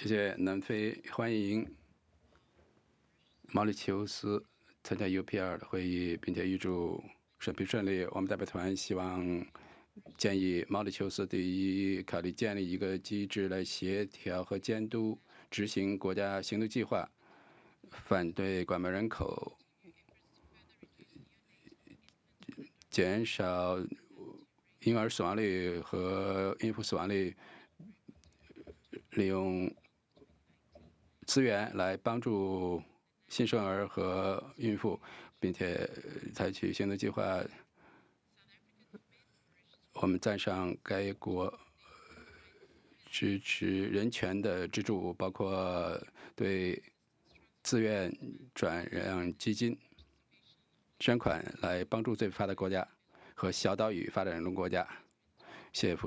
谢谢南非，欢迎毛里求斯参加 UPR 的会议，并且预祝审批顺利。我们代表团希望建议毛里求斯第一考虑建立一个机制来协调和监督执行国家行动计划，反对关门人口，减少婴儿死亡率和孕妇死亡率，利用资源来帮助新生儿和孕妇，并且采取行动计划。我们赞赏该国支持人权的支柱，包括对自愿转让基金捐款来帮助最发达国家和小岛屿发展中国家。谢谢。